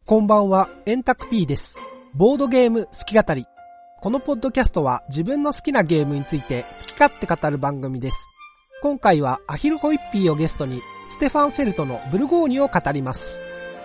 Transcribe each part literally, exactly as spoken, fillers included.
こんばんは、エンタク P です。ボードゲーム好き語り。このポッドキャストは自分の好きなゲームについて好き勝手語る番組です。今回はアヒルホイッピーをゲストにステファン・フェルトのブルゴーニュを語ります。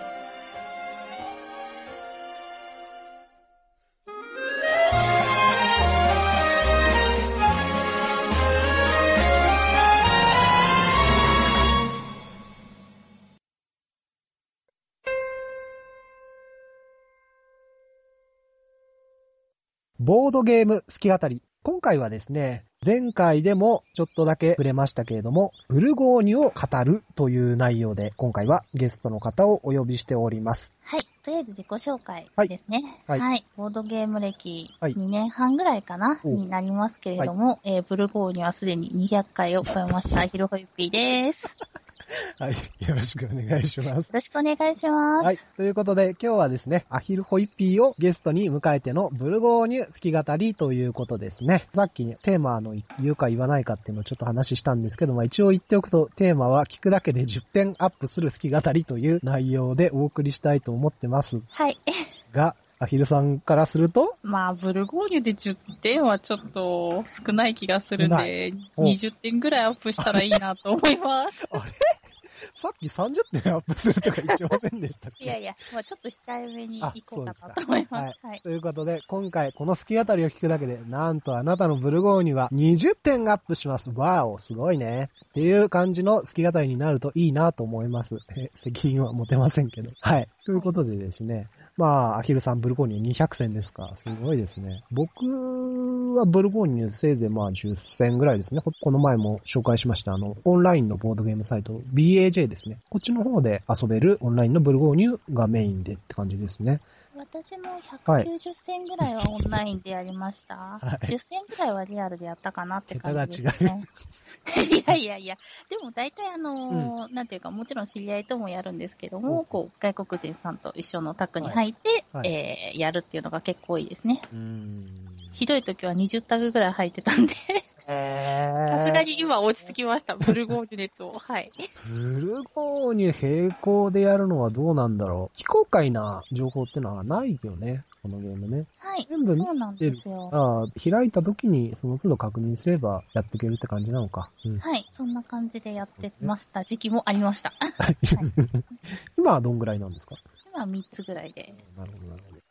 ボードゲーム好き語り。今回はですね、前回でもちょっとだけ触れましたけれども、ブルゴーニュを語るという内容で、今回はゲストの方をお呼びしております。 はい。とりあえず自己紹介ですね。 はい。はいはい、ボードゲーム歴にねんはんぐらいかな、はい、になりますけれども、はい、えー、ブルゴーニュはすでににひゃっかいを超えました、ヒロホイッピーです。 はい。よろしくお願いします。 よろしくお願いします。 はい。ということで、今日はですね、アヒルホイッピーをゲストに迎えてのブルゴーニュ好き語りということですね。さっきね、テーマの言うか言わないかっていうのをちょっと話したんですけど、まあ一応言っておくと、テーマは聞くだけでじゅってんアップする好き語りという内容でお送りしたいと思ってます。 はい。 が、アヒルさんからするとまあ、ブルゴーニュでじゅってんはちょっと少ない気がするんで、にじゅってんぐらいアップしたらいいなと思います。 あれさっきさんじゅってんアップするとか言ってませんでしたっけ？ いやいや、まあちょっと控えめに行こうかなと思います。 はいはい、ということで、今回この好き語りを聞くだけで、なんとあなたのブルゴーニュはにじゅってんアップします。わお、すごいね。っていう感じの好き語りになるといいなと思います。え、責任は持てませんけど。はい。ということでですね、まあ、アヒルさんブルゴーニュにひゃくせんですか。すごいですね。僕はブルゴーニュせいぜいまあじゅっせんぐらいですね。この前も紹介しましたあの、オンラインのボードゲームサイト ビーエージェー ですね。こっちの方で遊べるオンラインのブルゴーニュがメインでって感じですね。 私もひゃくきゅうじゅっせんぐらいはオンラインでやりました。はい、じゅっせんぐらいはリアルでやったかなって感じですね。桁が違う。いやいやいや。でも大体あのーうん、なんていうかもちろん知り合いともやるんですけども、こう外国人さんと一緒のタグに入って、はいはい、えー、やるっていうのが結構多いですね。うーん、ひどい時はにじゅうタグぐらい入ってたんで。さすがに今落ち着きました。ブルゴーニュ熱を。はい。 ブルゴーニュ並行でやるのはどうなんだろう。非公開な情報ってのはないよね。このゲームね。 はい。全部そうなんですよ。 ああ、開いた時にその都度確認すればやっていけるって感じなのか。 うん、はい。そんな感じでやってました時期もありました。はい、 今はどんぐらいなんですか？ 今はみっつぐらいで。 なるほど、なるほど。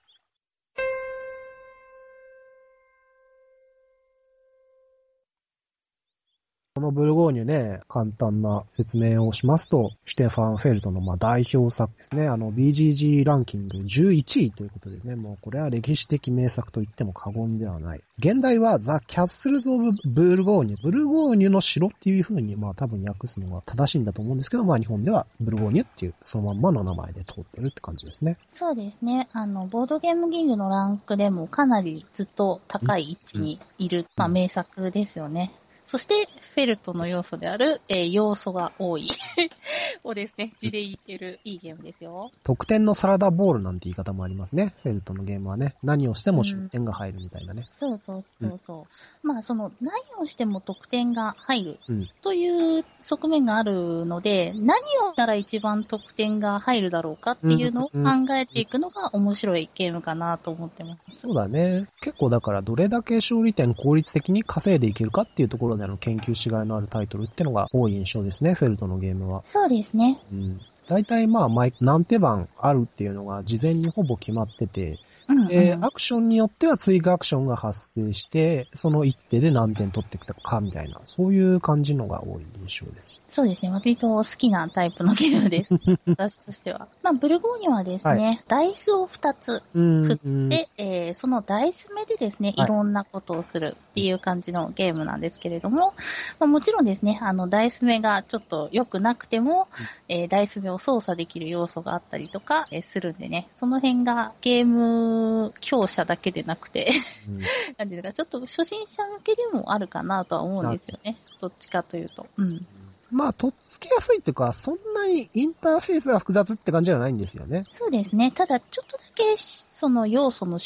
このブルゴーニュね、簡単な説明をしますと、シュテファン・フェルトのまあ代表作ですね。あの ビージージー ランキングじゅういちいということでね、もうこれは歴史的名作と言っても過言ではない。現代はザ・キャッスルズ・オブ・ブルゴーニュ、ブルゴーニュの城っていう風にまあ多分訳すのが正しいんだと思うんですけど、まあ日本ではブルゴーニュっていうそのまんまの名前で通ってるって感じですね。 そうですね。あの、ボードゲームギグのランクでもかなりずっと高い位置にいる、うん、まあ名作ですよね。そして、フェルトの要素である、えー、要素が多いをですね、字で言ってるいいゲームですよ。 得点のサラダボールなんて言い方もありますね。フェルトのゲームはね。何をしても出点が入るみたいなね。 うん、そうそうそうそう。うん、まあ、その、何をしても得点が入るという側面があるので、うん、何をしたら一番得点が入るだろうかっていうのを考えていくのが面白いゲームかなと思ってます。 そうだね。結構だからどれだけ勝利点効率的に稼いでいけるかっていうところでの研究しがいのあるタイトルってのが多い印象ですね、フェルトのゲームは。 そうですね。 うん。大体まあ、毎何手番あるっていうのが事前にほぼ決まってて、うんうん、で、アクションによっては追加アクションが発生して、その一手で何点取っていくかみたいな、そういう感じのが多い印象です。 そうですね。割と好きなタイプのゲームです。私としては。まあ、ブルゴーニュはですね、はい、ダイスをふたつ振って、うんうん、えー、そのダイス目でですね、いろんなことをするっていう感じのゲームなんですけれども、まあ、もちろんですね、あの、ダイス目がちょっと良くなくても、うん、えー、ダイス目を操作できる要素があったりとか、えー、するんでね、その辺がゲーム強者だけでなくて、うん、なんていうか、ちょっと初心者向けでもあるかなとは思うんですよね。どっちかというと。うん。 まあ、とっつきやすいっていうか、そんなにインターフェースが複雑って感じじゃないんですよね。 そうですね。ただ、ちょっとだけ、その要素の種類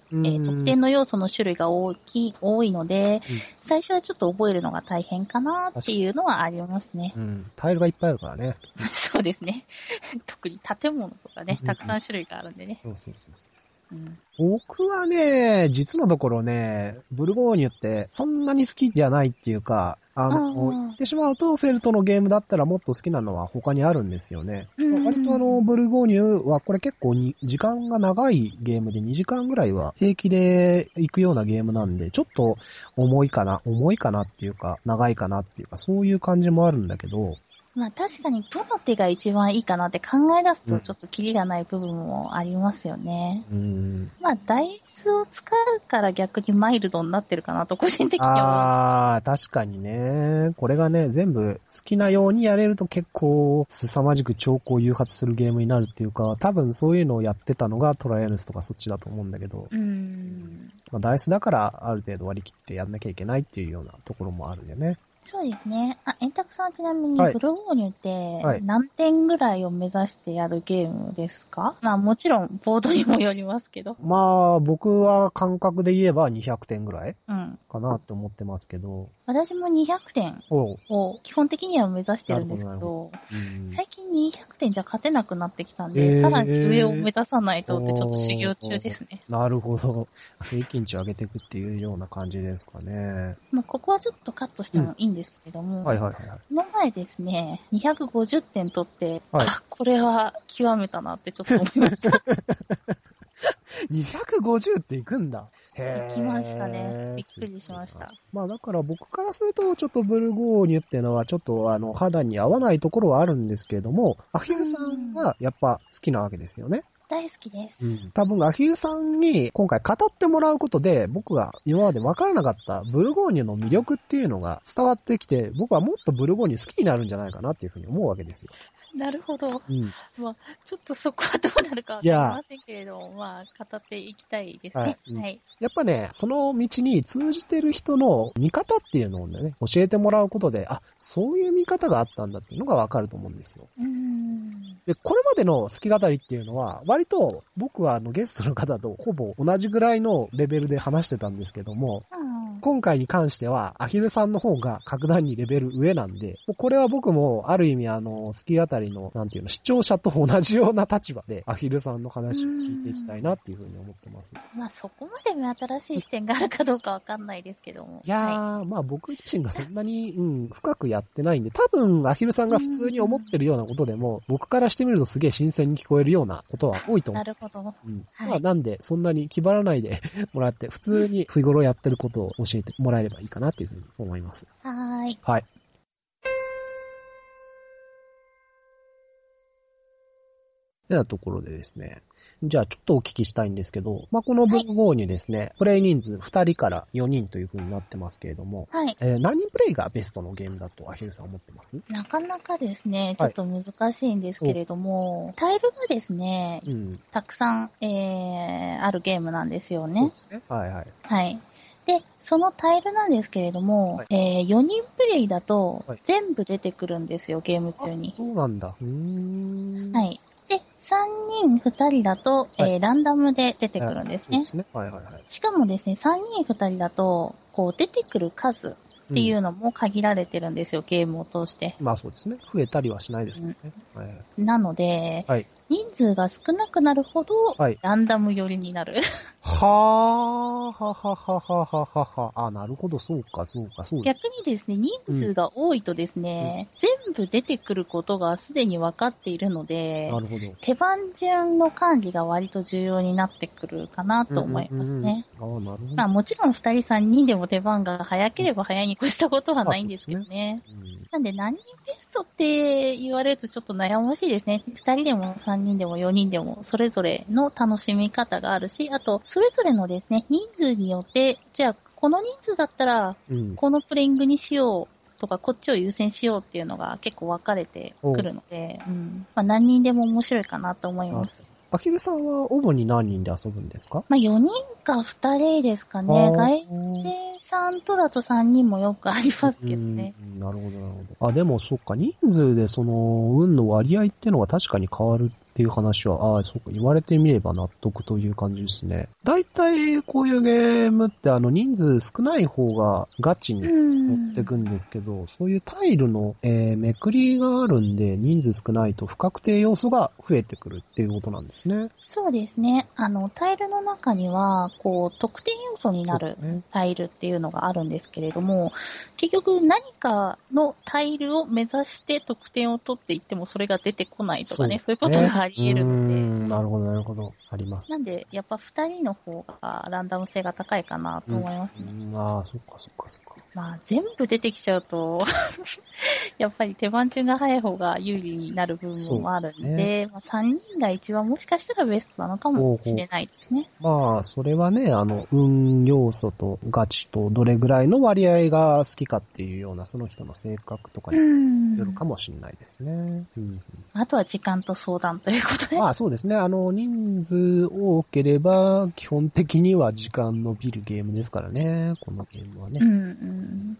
えー、得点の要素の種類が大きい、多いので、うん、最初はちょっと覚えるのが大変かなっていうのはありますね。 うん。タイルがいっぱいあるからね。 そうですね。特に建物とかね、たくさん種類があるんでね。 そうそうそうそうそう、うん。僕はね、実のところね、ブルゴーニュってそんなに好きじゃないっていうか、あの、言ってしまうと、フェルトのゲームだったらもっと好きなのは他にあるんですよね。割とあの、ブルゴーニュはこれ結構に時間が長いゲームでにじかんぐらいは平気で行くようなゲームなんで、ちょっと重いかな、重いかなっていうか、長いかなっていうか、そういう感じもあるんだけど、 まあ確かにどの手が一番いいかなって考え出すとちょっとキリがない部分もありますよね。うん、まあダイスを使うから逆にマイルドになってるかなと個人的には。 ああ、確かにね。これがね、全部好きなようにやれると結構凄まじく兆候を誘発するゲームになるっていうか、多分そういうのをやってたのがトライアルスとかそっちだと思うんだけど。うん。まあダイスだからある程度割り切ってやんなきゃいけないっていうようなところもあるよね。 そうですね。あ、円卓さんちなみに、ブルゴーニュって何点ぐらいを目指してやるゲームですか？はい、まあもちろん、ボードにもよりますけど。 まあ、僕は感覚で言えばにひゃくてんぐらいかなって思ってますけど。うん、 私もにひゃくてんを基本的には目指してるんですけど、どうん、最近にひゃくてんじゃ勝てなくなってきたんで、えー、さらに上を目指さないとってちょっと修行中ですね。 なるほど。平均値を上げていくっていうような感じですかね。 まあここはちょっとカットしてもいいんですけれども、うん、はいはいはい。この前ですね、にひゃくごじゅってん取って、はい、あ、これは極めたなってちょっと思いました。 にひゃくごじゅうっていくんだ。 へー。行きましたね。びっくりしました。 まあだから僕からすると、ちょっとブルゴーニュっていうのはちょっとあの肌に合わないところはあるんですけれども、アヒルさんはやっぱ好きなわけですよね。 大好きです。 うん。多分アヒルさんに今回語ってもらうことで、僕が今まで分からなかったブルゴーニュの魅力っていうのが伝わってきて、僕はもっとブルゴーニュ好きになるんじゃないかなっていうふうに思うわけですよ。 なるほど。うん。まあ、ちょっとそこはどうなるかわかりませんけれども、まあ、語っていきたいですね。はい。うん、はい、 やっぱね、その道に通じてる人の見方っていうのをね、教えてもらうことで、あ、そういう見方があったんだっていうのがわかると思うんですよ。うーん。で、これまでの好き語りっていうのは、割と僕はあのゲストの方とほぼ同じぐらいのレベルで話してたんですけども、うん今回に関しては、アヒルさんの方が格段にレベル上なんで、これは僕もある意味あの、好き語りの、なんていうの、視聴者と同じような立場で、アヒルさんの話を聞いていきたいなっていうふうに思ってます。 まあそこまで目新しい視点があるかどうかわかんないですけども。 いやー、はい、まあ僕自身がそんなに、うん、深くやってないんで、多分アヒルさんが普通に思ってるようなことでも、僕からしてみるとすげえ新鮮に聞こえるようなことは多いと思うんです。 なるほど。 うん。はい、まあなんで、そんなに気張らないでもらって、普通に日頃やってることを教えてもらえればいいかなっていうふうに思います。 はーい。 はい。てなところでですね。じゃあちょっとお聞きしたいんですけど、まあ、このブルゴーニュですね、はい、プレイ人数ふたりからよにんという風になってますけれども、はい。えー、何人プレイがベストのゲームだとアヒルさん思ってます？ なかなかですね、ちょっと難しいんですけれども、はい、タイルがですね、うん、たくさん、えー、あるゲームなんですよね。 そうですね。はいはい。 はい。で、そのタイルなんですけれども、はい、えー、よにんプレイだと全部出てくるんですよ、ゲーム中に。 そうなんだ。うーん。 はい。で、さんにんふたりだと、はい、えー、ランダムで出てくるんですね。 そうですね。はいはいはい。 しかもですね、さんにんふたりだと、こう出てくる数っていうのも限られてるんですよ、うん、ゲームを通して。 まあそうですね。増えたりはしないですもんね。 うんはいはい、なので、はい、人数が少なくなるほど、はい、ランダム寄りになる。 はー、ははははははは。あ、なるほど、そうか、そうか、そうです。逆にですね、人数が多いとですね、うん、全部出てくることがすでに分かっているので、 なるほど。 手番順の管理が割と重要になってくるかなと思いますね。 うんうんうん、あ、なるほど。 まあもちろんふたりさんにんでも手番が早ければ早いに越したことはないんですけどね。うん、なんで何人ベストって言われるとちょっと悩ましいですね。ふたりでもさんにんでもよにんでもそれぞれの楽しみ方があるし、あとそれぞれのですね、人数によって、じゃあこの人数だったら、このプレイングにしようとか、こっちを優先しようっていうのが結構分かれてくるので、うんまあ、何人でも面白いかなと思います。 アヒルさんは主に何人で遊ぶんですか？ まあよにんかふたりですかね。外生さんとだとさんにんもよくありますけどね。 なるほどなるほど。あ、でもそっか、人数でその運の割合ってのが確かに変わるっっていう話は、ああ、そうか、言われてみれば納得という感じですね。大体こういうゲームってあの人数少ない方がガチに持ってくんですけど、そういうタイルの、えー、めくりがあるんで人数少ないと不確定要素が増えてくるっていうことなんですね。 そうですね。あの、タイルの中には、こう、得点要素になるタイルっていうのがあるんですけれども、結局何かのタイルを目指して得点を取っていってもそれが出てこないとかね、そう、ね、そういうことがあり得るので。 うーん、なるほど、なるほど。あります。 なんで、やっぱ二人の方がランダム性が高いかなと思いますね。 うん、ああ、そっかそっかそっか。 まあ、全部出てきちゃうと、やっぱり手番順が早い方が有利になる部分もあるんで、でね、まあ、さんにんが一番もしかしたらベストなのかもしれないですね。 ほうほう、まあ、それはね、あの、運要素とガチとどれぐらいの割合が好きかっていうような、その人の性格とかによるかもしれないですね。うんうん、 あとは時間と相談ということで。 まあそうですね。あの、人数多ければ、基本的には時間伸びるゲームですからね。このゲームはね。 うんうん、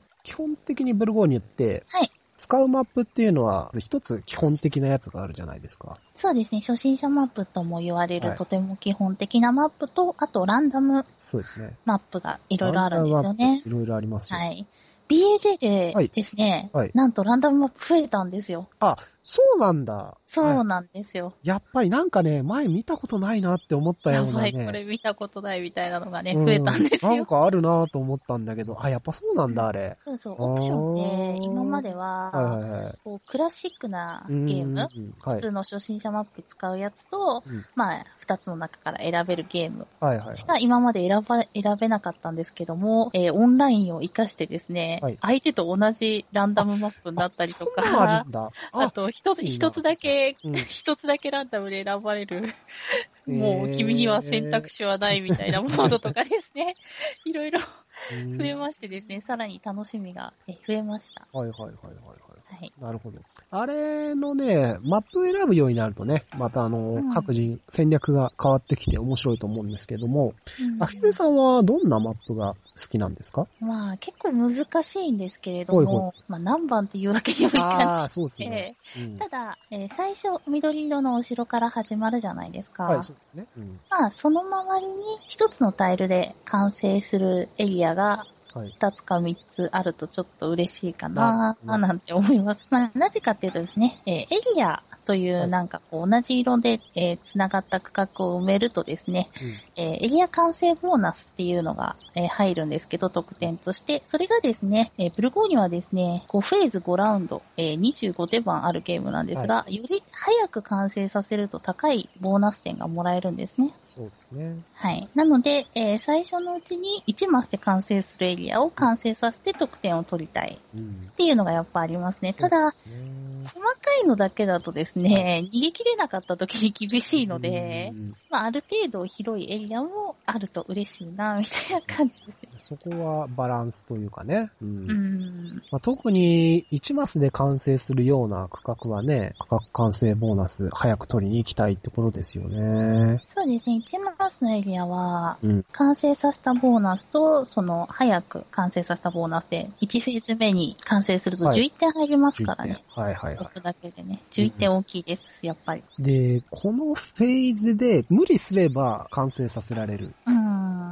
基本的にブルゴーニュって、はい、使うマップっていうのは、一つ基本的なやつがあるじゃないですか。 そうですね。初心者マップとも言われる、はい、とても基本的なマップと、あとランダムマップがいろいろあるんですよね。 いろいろありますよ。 はい。ビーエージェー でですね、はいはい、なんとランダムマップ増えたんですよ。 あ、そうなんだ。 そうなんですよ。 やっぱりなんかね、前見たことないなって思ったようなね。 やばい、これ見たことないみたいなのがね、増えたんですよ。 なんかあるなと思ったんだけど、あ、やっぱそうなんだ、あれ。 そうそう、オプションで、今までは、はいはいはい、こうクラシックなゲーム、はい、普通の初心者マップ使うやつと、うん、まあ、二つの中から選べるゲームしか今まで選ば、選べなかったんですけども、えー、オンラインを活かしてですね、はい、相手と同じランダムマップになったりとか、あ, あ, あと一つ、一つだけ、一、うん、つだけランダムで選ばれる、もう君には選択肢はないみたいなモードとかですね、いろいろ増えましてですね、さらに楽しみが増えました。 はいはいはいはいはい。はい、なるほど。あれのね、マップ選ぶようになるとね、またあの、うん、各人戦略が変わってきて面白いと思うんですけども、うん、アフィルさんはどんなマップが好きなんですか？ まあ結構難しいんですけれども、ほいほい、まあ何番っていうわけにはいかない。 ああ、そうですね。 うん、ただ、えー、最初緑色のお城から始まるじゃないですか。 はい、そうですね。うん、 まあその周りに一つのタイルで完成するエリアが二つか三つあるとちょっと嬉しいかなぁなんて思います。まあ、なぜかっていうとですね、えー、エリアというなんかこう同じ色で、えー、繋がった区画を埋めるとですね、うん、えー、エリア完成ボーナスっていうのが、えー、入るんですけど、得点として、それがですね、えー、ブルゴーニュはですね、ごフェーズごラウンド、えー、にじゅうごてばんあるゲームなんですが、はい、より早く完成させると高いボーナス点がもらえるんですね。 そうですね。 はい。なので、えー、最初のうちにいちマスで完成するエリアを完成させて得点を取りたいっていうのがやっぱありますね。うん、ただ、細かいのだけだとですね、逃げ切れなかった時に厳しいので、まあ、ある程度広いエリアもあると嬉しいな、みたいな感じですね。そこはバランスというかね。うん。うんまあ、特にいちマスで完成するような区画はね、区画完成ボーナス早く取りに行きたいってことですよね。 そうですね。いちマスのエリアは、完成させたボーナスと、その、早く完成させたボーナスで、いちフェーズ目に完成するとじゅういってん入りますからね。 はい、はい、はいはい。 そこだけでね。じゅういってん大きいです、うん、やっぱり。 で、このフェーズで無理すれば完成させられる。うん。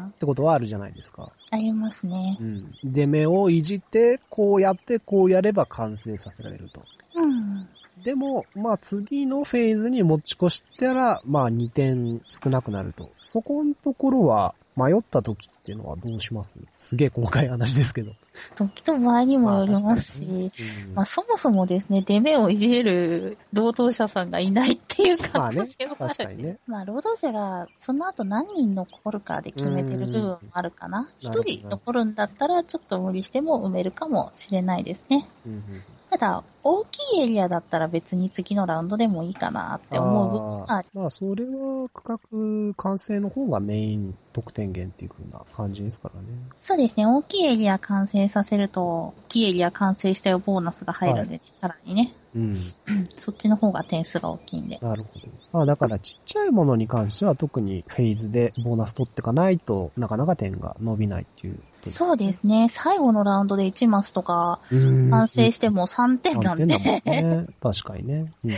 ってことはあるじゃないですか。 ありますね。 うん。出目をいじって、こうやってこうやれば完成させられると。うん。でも、まあ次のフェーズに持ち越したら、まあにてん少なくなると。そこのところは、迷った時っていうのはどうします？すげえ細かい話ですけど。 時と場合にもよりますし、まあ、ねうん、まあそもそもですね、出目をいじれる労働者さんがいないっていう可能性もある。まあね、確かにね。まあ労働者がその後何人残るかで決めてる部分もあるかな。一人残るんだったらちょっと無理しても埋めるかもしれないですね。うんうん、ただ、大きいエリアだったら別に次のラウンドでもいいかなって思う部分がある。 まあ、それは区画完成の方がメイン得点源っていう風な感じですからね。 そうですね。大きいエリア完成させると、大きいエリア完成したよボーナスが入るんで、はい、さらにね。うん。そっちの方が点数が大きいんで。 なるほど。まあだからちっちゃいものに関しては特にフェーズでボーナス取っていかないとなかなか点が伸びないっていう、ね。 そうですね。最後のラウンドでいちマスとか完成してもさんてんなんで。さんてんだもんね。 確かにね。うん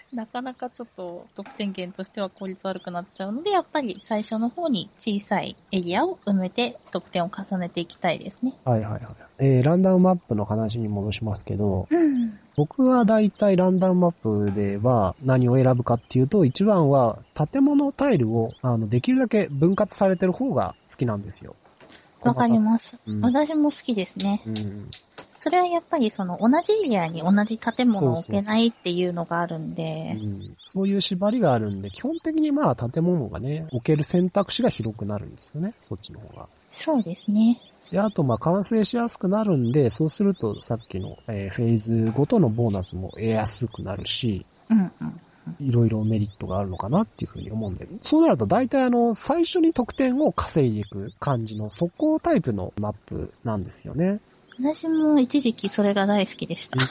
なかなかちょっと得点源としては効率悪くなっちゃうので、やっぱり最初の方に小さいエリアを埋めて得点を重ねていきたいですね。 はいはいはい。えー、ランダムマップの話に戻しますけど、 うん、 僕はだいたいランダムマップでは何を選ぶかっていうと、一番は建物タイルをあのできるだけ分割されてる方が好きなんですよ。 わかります、 うん。 私も好きですね。うん、それはやっぱりその同じエリアに同じ建物を置けないっていうのがあるんで、 そうそうそう、うん、そういう縛りがあるんで、基本的にまあ建物がね、置ける選択肢が広くなるんですよね、そっちの方が。 そうですね。 で、あとまあ完成しやすくなるんで、そうするとさっきの、えー、フェーズごとのボーナスも得やすくなるし、うんうんいろいろメリットがあるのかなっていうふうに思うんで、そうなると大体あの、最初に得点を稼いでいく感じの速攻タイプのマップなんですよね。 私も一時期それが大好きでした。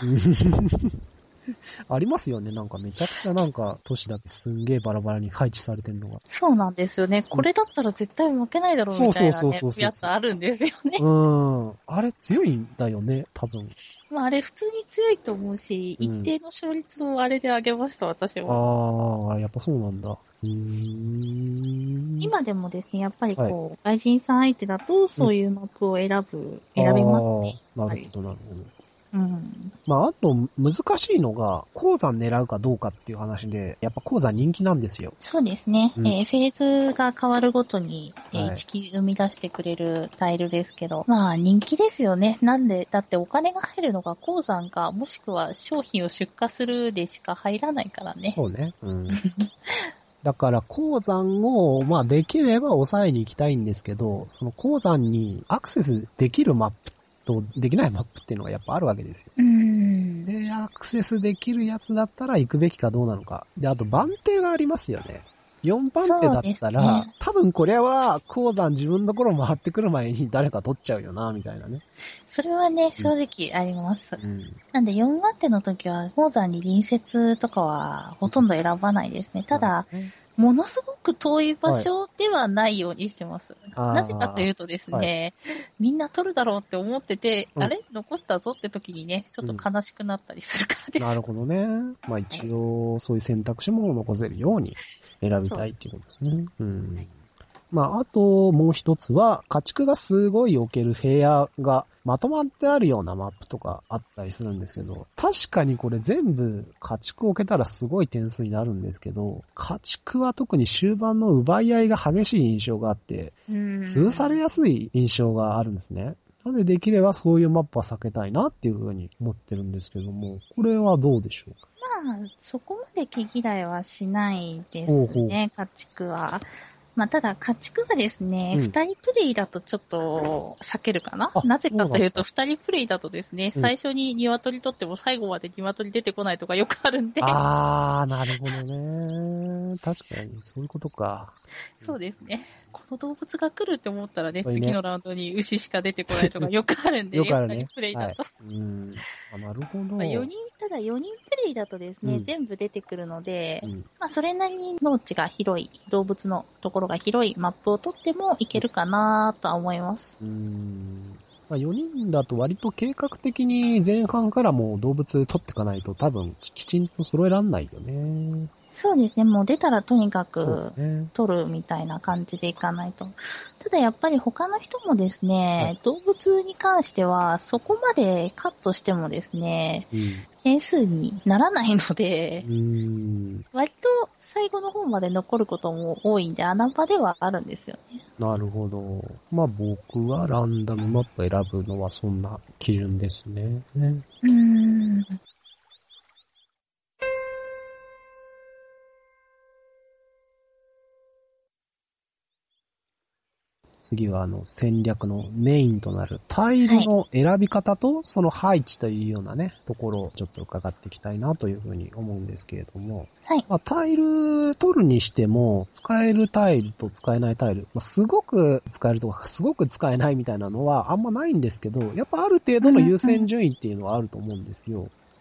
ありますよね。なんかめちゃくちゃなんか都市だけすんげえバラバラに配置されてるのが。 そうなんですよね。これだったら絶対負けないだろうみたいな、ね、そうそうそうそうやつあるんですよね。 うん。あれ強いんだよね、多分。 まああれ普通に強いと思うし、うん、一定の勝率をあれで上げました、私は。 ああ、やっぱそうなんだ。うーん今でもですね、やっぱりこう、はい、外人さん相手だとそういうマップを選ぶ、うん、選びますね。 なるほど、なるほど。 うん。 まあ、あと、難しいのが、鉱山狙うかどうかっていう話で、やっぱ鉱山人気なんですよ。 そうですね。うん、えー、フェーズが変わるごとに、えー、はい、地球生み出してくれるタイルですけど、まあ、人気ですよね。なんで、だってお金が入るのが鉱山か、もしくは商品を出荷するでしか入らないからね。 そうね。うん。だから鉱山を、まあできれば抑えに行きたいんですけど、その鉱山にアクセスできるマップとできないマップっていうのがやっぱあるわけですよ。 うーんで、アクセスできるやつだったら行くべきかどうなのか。で、あと番手がありますよね。よん番手だったら、ね、多分これは鉱山自分のところ回ってくる前に誰か取っちゃうよな、みたいなね。 それはね、正直あります。 うん、 なんでよん番手の時は鉱山に隣接とかはほとんど選ばないですね。ただ、うんものすごく遠い場所ではないようにしてます。はい、なぜかというとですね、はい、みんな取るだろうって思ってて、うん、あれ残ったぞって時にね、ちょっと悲しくなったりするからです。 うん、なるほどね。まあ一応、そういう選択肢も残せるように選びたいっていうことですね。う、うん。まあ、あと、もう一つは、家畜がすごい置ける部屋がまとまってあるようなマップとかあったりするんですけど、確かにこれ全部家畜置けたらすごい点数になるんですけど、家畜は特に終盤の奪い合いが激しい印象があって、潰されやすい印象があるんですね。なのでできればそういうマップは避けたいなっていうふうに思ってるんですけども、これはどうでしょうか？ まあ、そこまで毛嫌いはしないですね、ほうほう家畜は。まあ、ただ、家畜がですね、二、うん、人プレイだとちょっと避けるかな。なぜかというと、二人プレイだとですね、うん、最初に鶏取っても最後まで鶏出てこないとかよくあるんで。 あー、なるほどね。確かに、そういうことか。 そうですね。この動物が来るって思ったらね、ね次のラウンドに牛しか出てこないとかよくあるんで、 よくあるね。 二人プレイだと。はい、 うんあなるほど。 まあ、よにん、ただよにんプレイだとですね、うん、全部出てくるので、うん、まあそれなりに農地が広い、動物のところが広いマップを取ってもいけるかなとは思います。 うーんまあ、よにんだと割と計画的に前半からもう動物取っていかないと多分きちんと揃えらんないよね。 そうですね。もう出たらとにかく取るみたいな感じでいかないと。ただやっぱり他の人もですね、はい、動物に関してはそこまでカットしてもですね、うん、点数にならないので、 うーん割と最後の方まで残ることも多いんで穴場ではあるんですよね。 なるほど。まあ僕はランダムマップ選ぶのはそんな基準ですね。ねうーん次はあの戦略のメインとなるタイルの選び方とその配置というようなね、ところをちょっと伺っていきたいなというふうに思うんですけれども。 はい。 まあ、タイル取るにしても使えるタイルと使えないタイル、まあ、すごく使えるとかすごく使えないみたいなのはあんまないんですけど、やっぱある程度の優先順位っていうのはあると思うんですよ。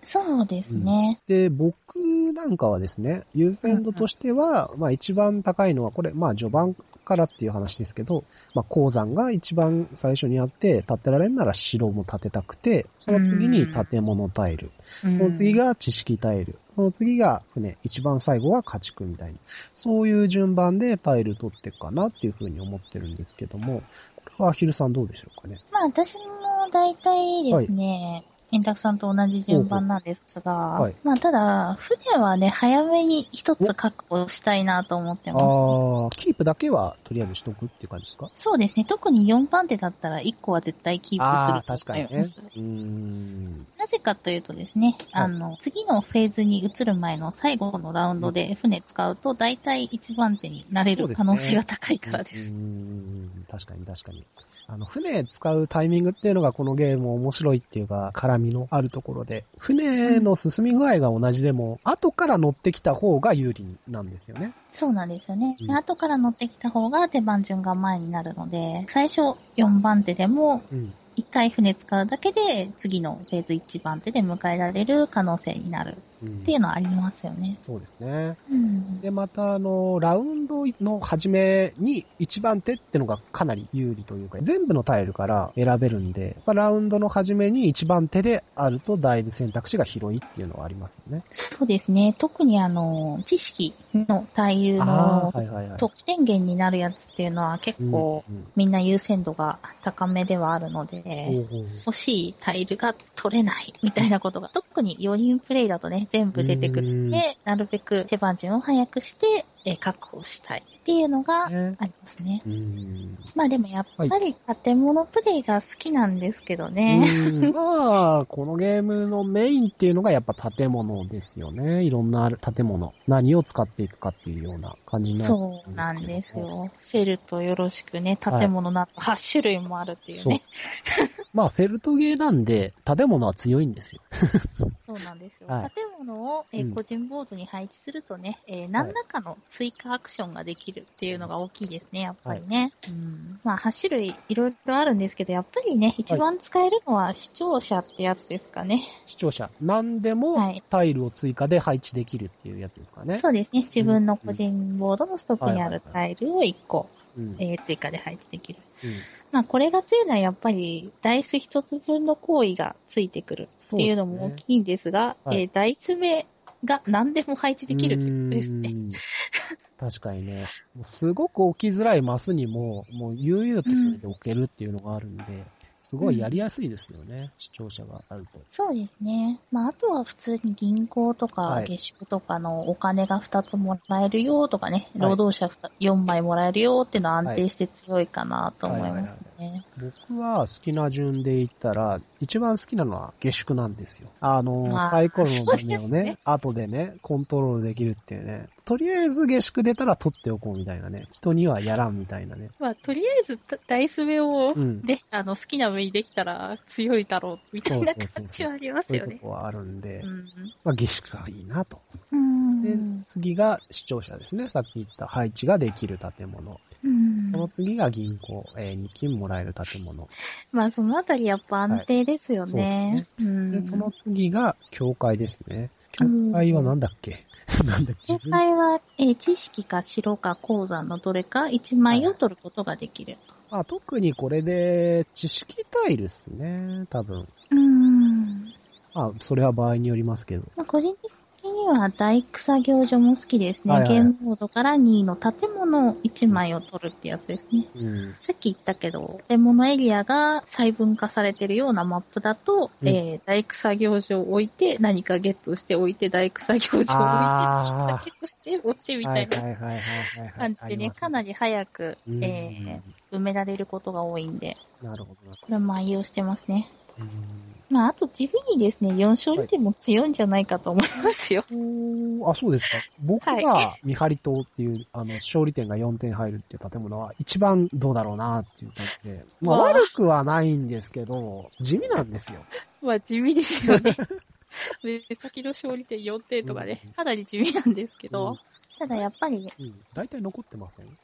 そうですね。 うん、で、僕なんかはですね、優先度としては、うんうん、まあ一番高いのは、これ、まあ序盤からっていう話ですけど、まあ鉱山が一番最初にあって、建てられるなら城も建てたくて、その次に建物タイル、その次が知識タイル、その次が船、一番最後が家畜みたいな、そういう順番でタイル取っていくかなっていうふうに思ってるんですけども、これはアヒルさんどうでしょうかね。 まあ私も大体ですね、はい、円卓さんと同じ順番なんですが、はい、まあただ、船はね、早めに一つ確保したいなと思ってます、ね。 ああ、キープだけはとりあえずしとくっていう感じですか？ そうですね。特によんばん手だったらいっこは絶対キープすると思います。 ああ、確かにね。うーん。 なぜかというとですね、はい、あの、次のフェーズに移る前の最後のラウンドで船使うと、大体いちばん手になれる可能性が高いからです。 うーん、確かに確かに。あの、船使うタイミングっていうのがこのゲーム面白いっていうか、絡みのあるところで、船の進み具合が同じでも、うん、後から乗ってきた方が有利なんですよね。 そうなんですよね。うん、後から乗ってきた方が手番順が前になるので、最初よんばん手でも、うん一回船使うだけで次のフェーズいちばん手で迎えられる可能性になるっていうのはありますよね。 うん、そうですね。 うん、 で、またあの、ラウンドの初めにいちばん手ってのがかなり有利というか、全部のタイルから選べるんで、まあ、ラウンドの初めにいちばん手であるとだいぶ選択肢が広いっていうのはありますよね。 そうですね。特にあの、知識のタイルの得点源になるやつっていうのは結構みんな優先度が高めではあるので、欲しいタイルが取れないみたいなことが、特によにんプレイだとね、全部出てくるので、なるべく手番順を早くして、えー、確保したいっていうのがありますね。うーんまあでもやっぱり建物プレイが好きなんですけどね。 はい、まあ、このゲームのメインっていうのがやっぱ建物ですよね。いろんな建物。何を使っていくかっていうような感じになるんですけど。 そうなんですよ。フェルトよろしくね、建物などはち種類もあるっていうね。 まあ、フェルトゲーなんで、建物は強いんですよ。 そうなんですよ。はい、建物を、えー、個人ボードに配置するとね、えー、何らかの追加アクションができるっていうのが大きいですね、やっぱりね。はい、うんまあ、はち種類いろいろあるんですけど、やっぱりね、一番使えるのは視聴者ってやつですかね。 視聴者。何でもタイルを追加で配置できるっていうやつですかね。はい、 そうですね。自分の個人ボードのストックにあるタイルをいっこ、えー、追加で配置できる。うんまあこれが強いのはやっぱりダイス一つ分の行為がついてくるっていうのも大きいんですが、すねはい、えー、ダイス目が何でも配置できるってことですね。 確かにね。もうすごく置きづらいマスにも、もう悠々とそれで置けるっていうのがあるんで、うんすごいやりやすいですよね、うん、視聴者があると。 そうですね。まあ、あとは普通に銀行とか下宿とかのお金がふたつもらえるよとかね、はい、労働者よんまいもらえるよっていうのは安定して強いかなと思いますね。 僕は好きな順で言ったら、一番好きなのは下宿なんですよ。あの、まあ、サイコロの場面をね、ね後でね、コントロールできるっていうね。とりあえず下宿出たら取っておこうみたいなね。人にはやらんみたいなね。 まあ、とりあえずダイス目を、うん、で、あの、好きな目にできたら強いだろうみたいな感じはありますよね。 そういうとこはあるんで、 うん、 まあ、下宿がいいなと。 うんで、次が視聴者ですね。さっき言った配置ができる建物。 うん、 その次が銀行、えー、に金もらえる建物。 まあそのあたりやっぱ安定ですよね。はい、そうですね、 うん。で、その次が教会ですね。教会はなんだっけ、うん、なんだっけ教会は、えー、知識か城か鉱山のどれかいちまいを取ることができる。はいまあ、特にこれで知識タイルっすね、多分。 うーん。 まあ、それは場合によりますけど。 まあ、個人的には大工作業所も好きですね。はいはい、ゲームボードからにいの建物いちまいを取るってやつですね。うん、さっき言ったけど、建物エリアが細分化されてるようなマップだと、うん、えー、大工作業所を置いて何かゲットして置いて大工作業所を置いて何かゲットして置いてみたいな感じでね、かなり早く、うん、えー、埋められることが多いんで。 なるほど。 これも愛用してますね。うんまあ、あと地味にですね、よん勝にても強いんじゃないかと思いますよ。 はい、あ、そうですか。僕が見張り島っていう、あの、勝利点がよんてん入るっていう建物は一番どうだろうなっていう感じで。まあ、悪くはないんですけど、地味なんですよ。 まあ、地味ですよね。で、先の勝利点よんてんとかね、うん、かなり地味なんですけど、うん、ただやっぱりね、 うん、大体残ってません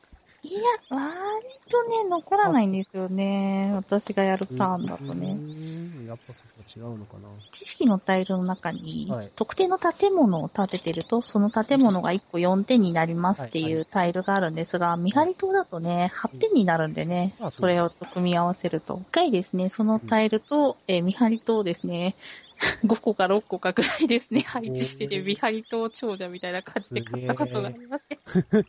いや、割とね、残らないんですよね。私がやるターンだとね。 やっぱそこは違うのかな。 知識のタイルの中に、 はい、 特定の建物を建ててると、その建物がいっこよんてんになりますっていうタイルがあるんですが、見張り塔だとね、はってんになるんでね、 うん、 それを組み合わせると。一回ですね、そのタイルと、えー、見張り塔をですね、ごこかろっこかぐらいですね、配置してて、見張り塔長者みたいな感じで買ったことがありますね。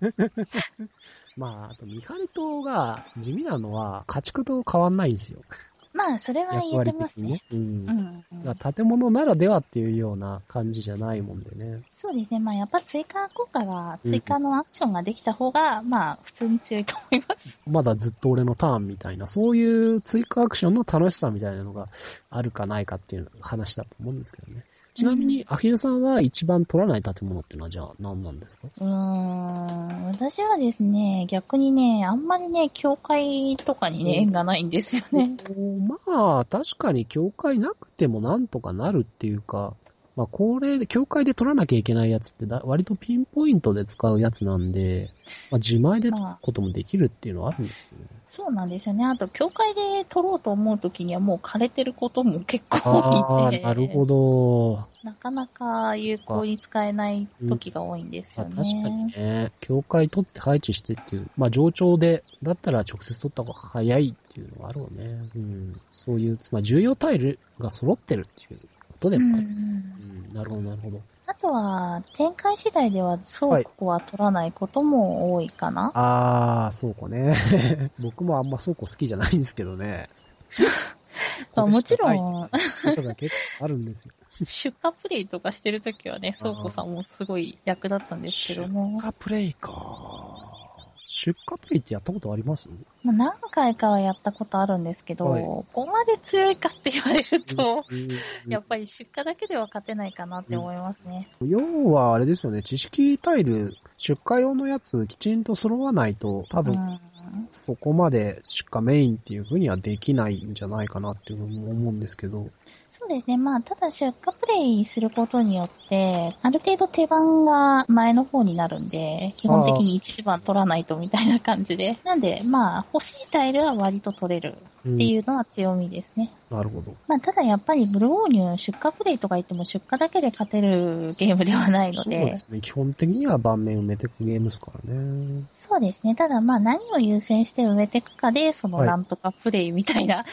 まあ、あと見張り塔が地味なのは、家畜と変わんないんですよ。 まあ、それは言えてますね。 うん。 うんうん、 建物ならではっていうような感じじゃないもんでね。 そうですね。まあ、やっぱ追加効果が、追加のアクションができた方が、うん、まあ、普通に強いと思います。 まだずっと俺のターンみたいな、そういう追加アクションの楽しさみたいなのがあるかないかっていう話だと思うんですけどね。ちなみに、アヒルさんは一番取らない建物ってのはじゃあ何なんですか？ うーん、私はですね、逆にね、あんまりね、教会とかにね、縁がないんですよね。 まあ、確かに教会なくてもなんとかなるっていうか、まあ、これで、教会で取らなきゃいけないやつってだ、割とピンポイントで使うやつなんで、まあ、自前で取ることもできるっていうのはあるんですよね。 そうなんですよね。あと、教会で取ろうと思うときにはもう枯れてることも結構多いんで。 ああ、なるほど。 なかなか有効に使えない時が多いんですよね。 うん、確かにね。教会取って配置してっていう、まあ上長で、だったら直接取った方が早いっていうのがあるよね。うん。そういう、まあ重要タイルが揃ってるっていうことでもある。うん、うん、なるほど、なるほど。 あとは、展開次第では倉庫は取らないことも多いかな、はい、 ああ、倉庫ね。僕もあんま倉庫好きじゃないんですけどね。 もちろん、 ことが結構あるんですよ。 出荷プレイとかしてるときはね、倉庫さんもすごい役立ったんですけども。 出荷プレイか。出荷プレイってやったことあります？ まあ、何回かはやったことあるんですけど、はい、ここまで強いかって言われると、やっぱり出荷だけでは勝てないかなって思いますね。 要はあれですよね、知識タイル、出荷用のやつきちんと揃わないと、多分、うんそこまで出荷メインっていう風にはできないんじゃないかなっていうふうに思うんですけど。 そうですね。まあ、ただ出荷プレイすることによって、ある程度手番が前の方になるんで、基本的に一番取らないとみたいな感じで。なんで、まあ、欲しいタイルは割と取れるっていうのは強みですね。 うん、なるほど。 まあ、ただやっぱりブルゴーニュ出荷プレイとか言っても出荷だけで勝てるゲームではないので。そうですね。基本的には盤面埋めていくゲームですからね。 そうですね。ただまあ何を優先して埋めていくかで、そのなんとかプレイみたいな、はい、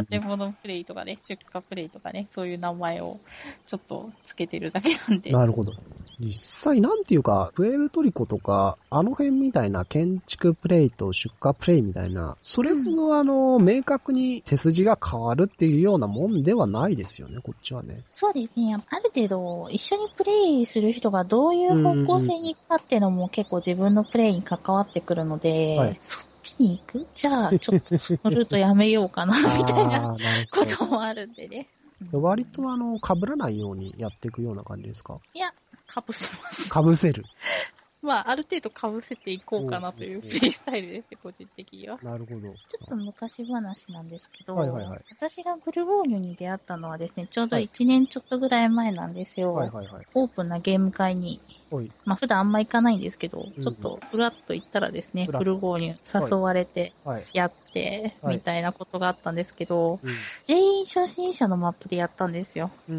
建物プレイとかね、出荷プレイとかね、そういう名前をちょっとつけてるだけなんで。 なるほど。実際なんていうか、プエルトリコとか、あの辺みたいな建築プレイと出荷プレイみたいな、それほどあの、うん、明確に背筋が変わるっていうようなもんではないですよね、こっちはね。 そうですね。ある程度、一緒にプレイする人がどういう方向性に行くかっていうのも結構自分のプレイに関わってくるので、はい、そっちに行く？じゃあ、ちょっとそのルートやめようかな、みたいなこともあるんでね。 割とあの、被らないようにやっていくような感じですか？ いや、被せます。 被せる。 まあ、ある程度被せていこうかなというプレイスタイルですね、個人的には。 なるほど。ちょっと昔話なんですけど、 はいはいはい、 私がブルゴーニュに出会ったのはですね、ちょうどいちねんちょっとぐらい前なんですよ。はいはいはい、オープンなゲーム会に。まあ普段あんま行かないんですけど、うん、ちょっとふらっと行ったらですね、ブルゴーニュ誘われて、やって、みたいなことがあったんですけど、はいはい、全員初心者のマップでやったんですよ。うん、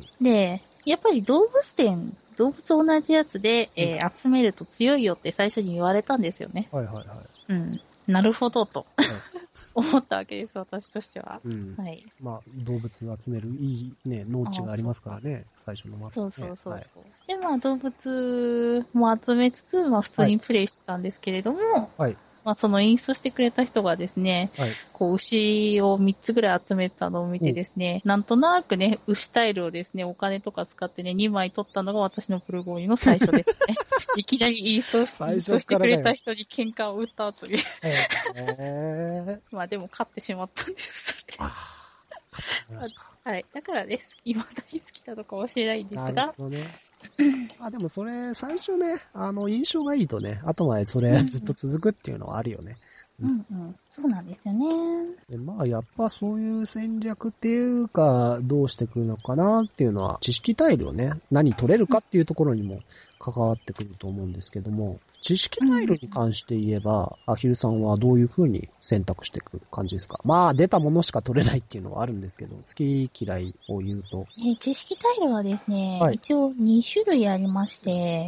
で、やっぱり動物園、動物同じやつで、えー、集めると強いよって最初に言われたんですよね。はいはいはい。うん。なるほどと、はい、思ったわけです、私としては。うん、はい。 まあ、動物を集めるいいね、農地がありますからね、最初のマップ、ね。 そうそうそうそう、はい。で、まあ、動物も集めつつ、まあ、普通にプレイしてたんですけれども、はい。まあ、そのインストしてくれた人がですね、はい、こう、牛をみっつぐらい集めたのを見てですね、なんとなくね、牛タイルをですね、お金とか使ってね、にまい取ったのが私のブルゴーニュの最初ですね。いきなりインストしてくれた人に喧嘩を打ったという。へまあでも勝ってしまったんです。はい。だからね、今私好きなのかもしれないんですが。なるほどね。 あ、でもそれ、最初ね、あの、印象がいいとね、後までそれずっと続くっていうのはあるよね。 うんうん。そうなんですよね。 でまあ、やっぱそういう戦略っていうか、どうしてくるのかなっていうのは、知識タイルをね、何取れるかっていうところにも関わってくると思うんですけども。 知識タイルに関して言えば、アヒルさんはどういう風に選択していく感じですか？まあ、出たものしか取れないっていうのはあるんですけど、好き嫌いを言うと。 えー知識タイルはですね、 はい一応に種類ありまして、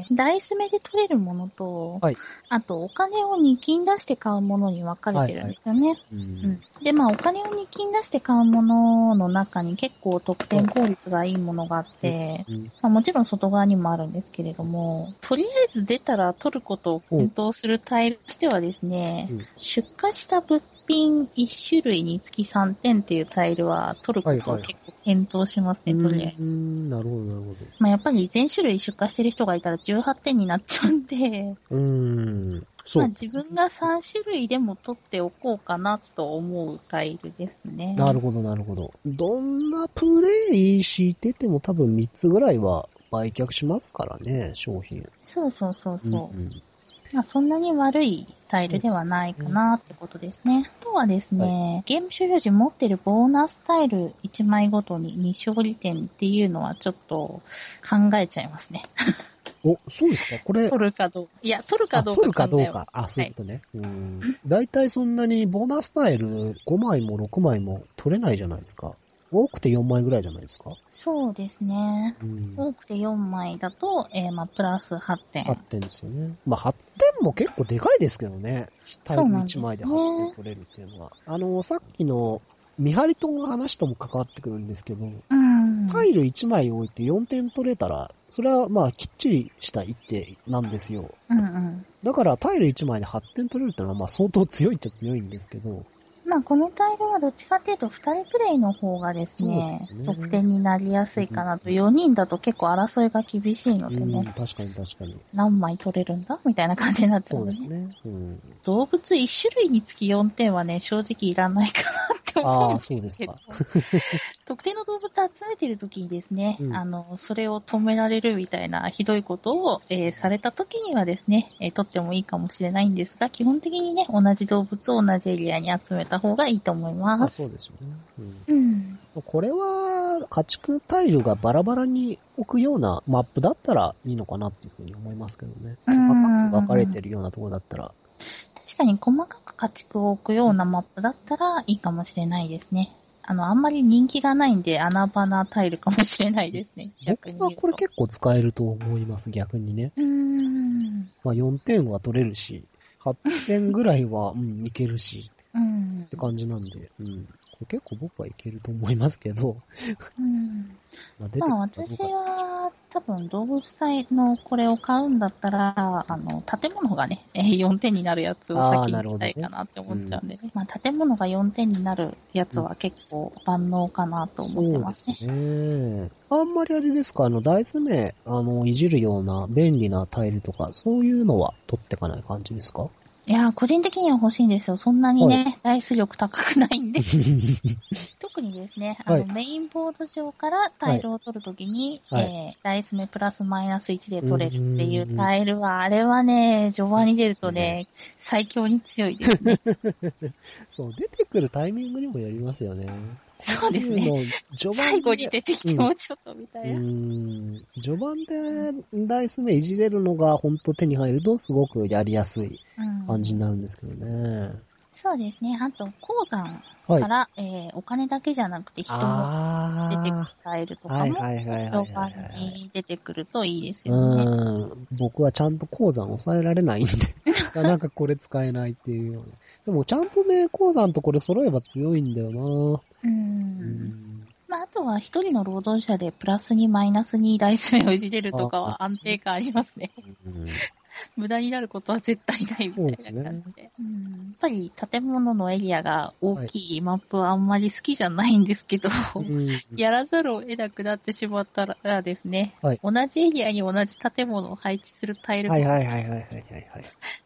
ダイス目で取れるものと、 はい。 あとお金をに金出して買うものに分かれてるんですよね。 ううんん、で、まあお金をに金出して買うものの中に結構得点効率がいいものがあって、 うんまあ、もちろん外側にもあるんですけれども、とりあえず出たら取ることを検討するタイルとしてはですね、 うん出荷した物品いち種類につきさんてんっていうタイルは取ることを結構検討しますね、とりあえず。 うーん、なるほど、なるほど。 まあやっぱり全種類出荷してる人がいたらじゅうはってんになっちゃうんで、 うーん、そまあう。 自分がさん種類でも取っておこうかなと思うタイルですね。 なるほど、なるほど。どんなプレイしてても多分みっつぐらいは売却しますからね、商品。 そうそうそうそう。 うんうんまあそんなに悪いタイルではないかなってことですね。あとはですね、ゲーム終了時持ってるボーナスタイルいちまいごとにに勝利点っていうのはちょっと考えちゃいますね。 お、そうですかこれ。 取るかどうか。いや、取るかどうかあ取るかどう考か。あ、そういうことね。はい、うん。だいたいそんなにボーナスタイルごまいもろくまいも取れないじゃないですか。多くてよんまいぐらいじゃないですか。 そうですね。 うん、 多くてよんまいだと、えー、まあ、プラスはってん。 はってんですよね。まあ、はってんも結構でかいですけどね。タイルいちまいではってん取れるっていうのは。あの、さっきの見張りとの話とも関わってくるんですけど、 うん、 タイルいちまい置いてよんてん取れたら、それはまあきっちりした一手なんですよ。 うんうん。 だからタイルいちまいではってん取れるってのはまあ相当強いっちゃ強いんですけど、 まあ、このタイルはどっちかっていうと、二人プレイの方がですね、 そうですね得点になりやすいかなと。よにんだと結構争いが厳しいのでうん、 ね、 確かに確かに。 何枚取れるんだみたいな感じになっちゃそううね。 ですね。うん、 動物いち種類につきよんてんはね、正直いらないかなって思ああ、 うんそうですけどか。。 特定の動物集めてる時にですね、 うんあの、それを止められるみたいなひどいことを、えーされた時にはですね、えー取ってもいいかもしれないんですが、基本的にね、同じ動物を同じエリアに集めた方がいいと思いまあ、 す。 そうですよね。うんうん。 これは、家畜タイルがバラバラに置くようなマップだったらいいのかなっていうふうに思いますけどね。 う細んかく分かれてるようなところだったら。 確かに細かく家畜を置くようなマップだったらいいかもしれないですね。あの、あんまり人気がないんで穴場なタイルかもしれないですね。逆に言うと。 僕はこれ結構使えると思います、逆にね。 うーん。 まあよんてんは取れるし、はってんぐらいは、うん、いけるし、 うんっ。て感じなんで、うん。これ結構僕はいけると思いますけど、 うん。 まあ出てくるまあかどうか私は多分動物体のこれを買うんだったら、あの、建物がね、えーよんてんになるやつを先に見たいかなって思っちゃうんでね。まあ建物がよんてんになるやつは結構万能かなと思ってますね。 そうですね。あんまりあれですか、あの、ダイス名、あの、いじるような便利なタイルとか、そういうのは取ってかない感じですか？ いやー、個人的には欲しいんですよ。そんなにね、ダイス力高くないんで。特にですね、あの、 はいメインボード上からタイルを取るときに、 はいえー、ダイス目プラスマイナスいちで取れるっていうタイルは、あれはね、序盤に出るとね、最強に強いですね。 そう、出てくるタイミングにもよりますよね。 そうですね。 こういうの序盤で最後に出てきてもちょっとみたいな。 うーん。序盤でダイス目いじれるのが本当手に入るとすごくやりやすいうん感じになるんですけどね。 そうですね。あと、鉱山はいから、えー、お金だけじゃなくて人も出てくるタイルとかも、 はいはいはいはいはいはい序盤に出てくるといいですうよね。 ーん。僕はちゃんと鉱山抑えられないんで、なんかこれ使えないっていうような。でもちゃんとね、鉱山とこれ揃えば強いんだよな。 う。 うんん。 まあ、あとは一人の労働者でプラスにマイナスにダイス目をいじれるとかは安定感ありますね。 うん無駄になることは絶対ないみたいな感じで。 そうですねうん、やっぱり建物のエリアが大きいマップはあんまり好きじゃないんですけど、 うんやらざるを得なくなってしまったらですね、 はい同じエリアに同じ建物を配置するタイルが、 はいはいはいはいはいはいはい。 はい。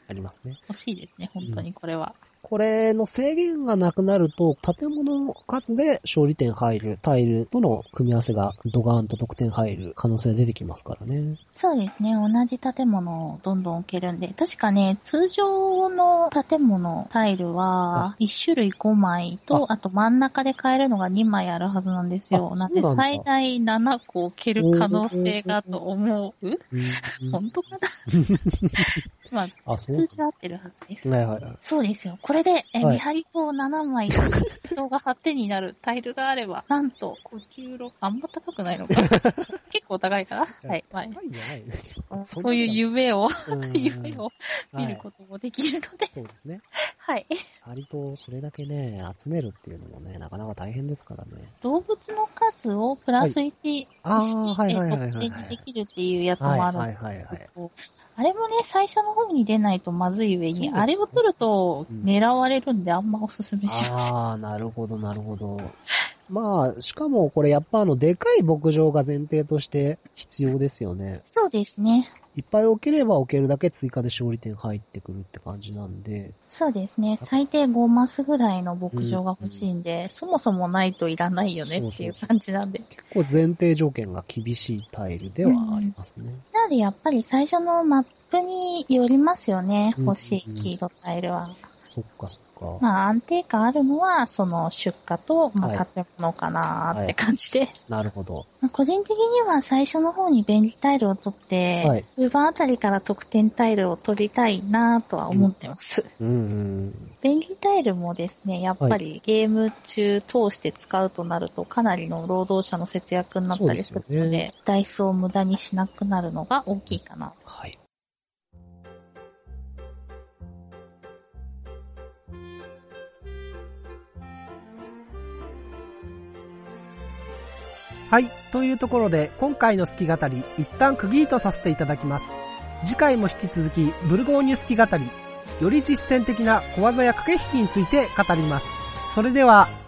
ありますね。 欲しいですね、本当にこれは。うん、 これの制限がなくなると、建物の数で勝利点入る、タイルとの組み合わせがドガーンと得点入る可能性出てきますからね。 そうですね、同じ建物をどんどん置けるんで、確かね、通常の建物タイルはいち種類ごまいと、あ, あと真ん中で買えるのがにまいあるはずなんですよ。なんで最大ななこ置ける可能性がと思う、本当かなまあ、あ、通常合ってるはずです。 はいはいはい。 そうですよ。これで、え、はい、見張り塔ななまいと人がはってになるタイルがあれば、なんと、ごじゅうろく、あんま高くないのか結構高いかなはい。はい。そういう夢を、夢を見ることもできるので、はい。 そうですね。 はい。 見張り塔それだけね、集めるっていうのもね、なかなか大変ですからね。 動物の数をプラスいち、 はい、あはいはいはいはい、 得点にできるっていうやつもあるんですけど、 はいはいはいはい、 あれもね、最初の方に出ないとまずい上に、ね、あれを取ると狙われるんであんまおすすめします。 ああ、なるほどなるほど。まあ、しかもこれやっぱあの、でかい牧場が前提として必要ですよね。 そうですね。 いっぱい置ければ置けるだけ追加で勝利点入ってくるって感じなんで。 そうですね。最低ごマスぐらいの牧場が欲しいんで、うんうん、そもそもないといらないよねっていう感じなんで。 そうそうそう、結構前提条件が厳しいタイルではありますね。うん、 なのでやっぱり最初のマップによりますよね。欲しい黄色タイルは。うんうん、 そっかそっか。 まあ安定感あるのは、その出荷と、まあ建物かなーって感じで、はいはい。 なるほど。 個人的には最初の方に便利タイルを取って、はい、ウーバーあたりから得点タイルを取りたいなとは思ってます。 うんうんうん、 便利タイルもですね、やっぱりゲーム中通して使うとなるとかなりの労働者の節約になったりするの で, で、ね、ダイスを無駄にしなくなるのが大きいかな。 はい。はい。というところで、今回の好き語り、一旦区切りとさせていただきます。次回も引き続き、ブルゴーニュ好き語り、より実践的な小技や駆け引きについて語ります。それでは、